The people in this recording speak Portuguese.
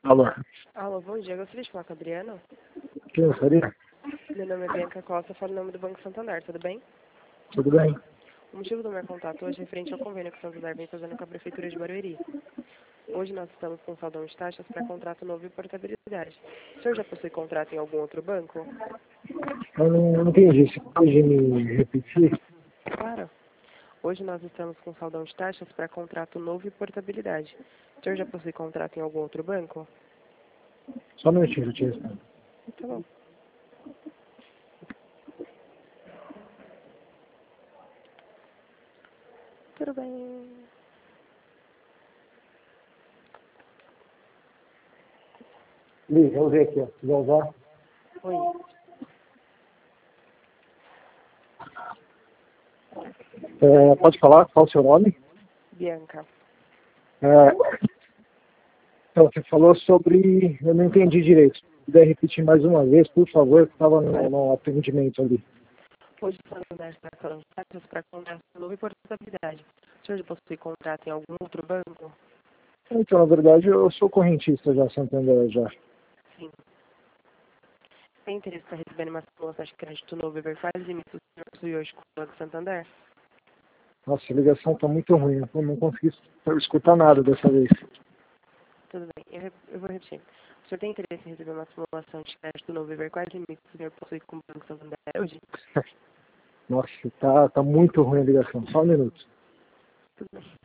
Alô, Alô, bom dia. Gostaria de falar com a Adriana? quem gostaria? Meu nome é Bianca Costa, falo em nome do Banco Santander, tudo bem? Tudo bem? O motivo do meu contato hoje é referente ao convênio que o Santander vem fazendo com a Prefeitura de Barueri. Hoje nós estamos com saldão de taxas para contrato novo e portabilidade. O senhor já possui contrato em algum outro banco? Eu não entendi. Você pode me repetir? Claro. Hoje nós estamos com saldão de taxas para contrato novo e portabilidade. O senhor já possui contrato em algum outro banco? Só um minutinho, eu te respondo. Tá bom. Tudo bem. Liz, vamos ver aqui, ó. Se quiser usar. Oi. Pode falar? Qual o seu nome? Bianca. Então, você falou sobre... Eu não entendi direito. Se puder repetir mais uma vez, por favor, que estava no atendimento ali. Hoje o Santander está com taxas para contrato novo e portabilidade. O senhor já possui contrato em algum outro banco? Então, na verdade, eu sou correntista já, Santander, já. Sim. Tem interesse para receber uma simulação de crédito novo e ver quais limites o senhor possui hoje com o Banco Santander? Nossa, a ligação está muito ruim. Eu não consegui escutar nada dessa vez. Tudo bem, eu vou repetir. O senhor tem interesse em receber uma simulação de crédito novo e ver quais limites o senhor possui com o Banco Santander hoje? Nossa, tá muito ruim a ligação. Só um minuto. Tudo bem.